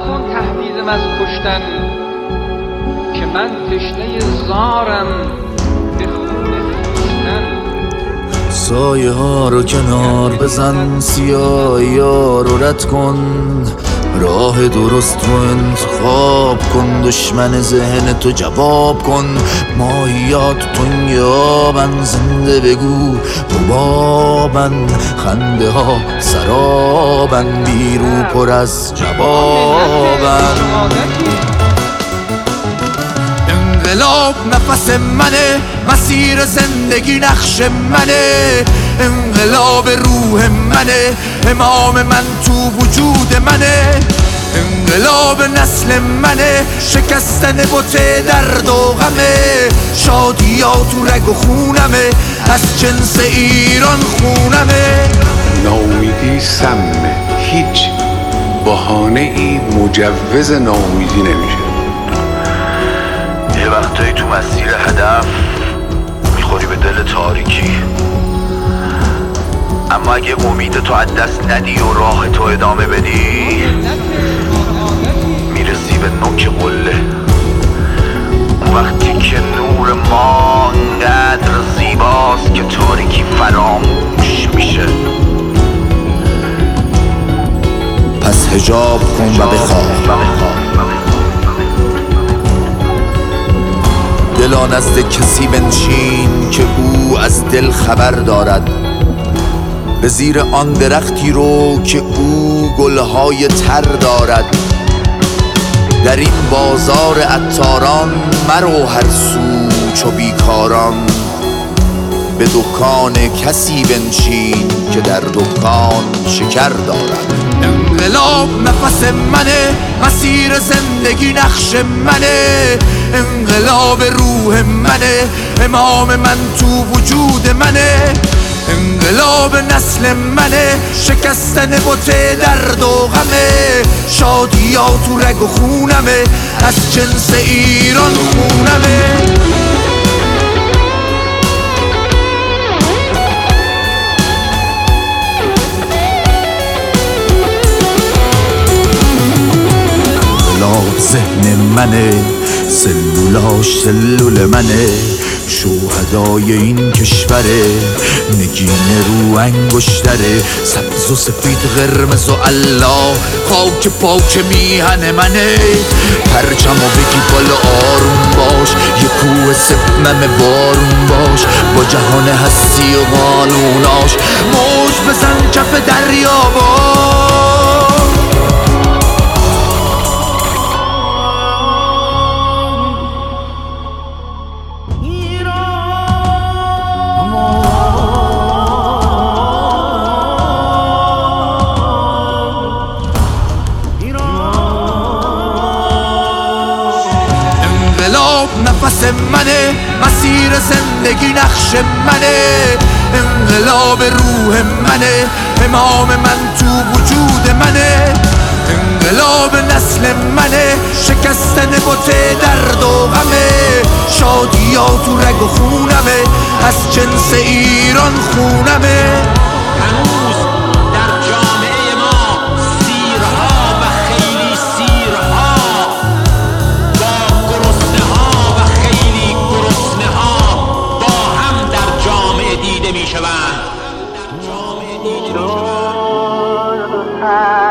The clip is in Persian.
مکن تهدیدم از کشتن، که من تشنه زارم به خون خویشتن. سایه ها رو کنار بزن، سیاهی ها رو رد کن، راه درست رو انتخاب کن، دشمن ذهن تو جواب کن. ماهیات تنگابن، زنده بگو حبابن، خنده ها سرابن، بیرو پر از جوابن. انقلاب نفس منه، مسیر زندگی نقش منه، انقلاب روح منه، امام من تو وجود منه، انقلاب نسل منه، شکستن بت درد و غمه، شادی ها تو رگ و خونمه، از جنس ایران خونمه. ناامیدی سمه، هیچ بهانه ای مجوز ناامیدی نمیشه. یه وقتایی تو مسیر هدف میخوری به دل تاریکی، اما اگه امید تو از دست ندی و راه تو ادامه بدی، میرسی به نوک قله. اون وقتی که نور ما انقدر زیباست که تاریکی فراموش میشه. پس حجاب کن و بخواه، دلا نزد کسی بنشین که او از دل خبر دارد، به زیر آن درختی رو که او گلهای تر دارد. در این بازار عطاران مرو هر سو چو بیکاران، به دکان کسی بنشین که در دکان شکر دارد. انقلاب نفس منه، مسیر زندگی نقش منه، انقلاب روح منه، امام من تو وجود منه، انقلاب نسل منه، شکستن بت درد و غمه، شادی ها تو رگ و خونمه، از جنس ایران خونمه. ذهن منه، سلولاش سلول منه، شهدای این کشوره، نگین رو انگشتره، سبز و سفید قرمز و الله، خاک پاک میهن منه. پرچم و بگی بالا آروم باش، یه کوه سبمم بارون باش، با جهان هستی و قانوناش، موج بزن کف دریا باش. نفس منه، مسیر زندگی نقش منه، انقلاب روح منه، امام من تو وجود منه، انقلاب نسل منه، شکستن بت درد و غمه، شادی ها تو رگ و خونمه، از جنس ایران خونمه. هنوز در جامعه ما سیرها و خیلی سیرها با گرسنه ها و خیلی گرسنه ها با هم در جامعه دیده می شوند.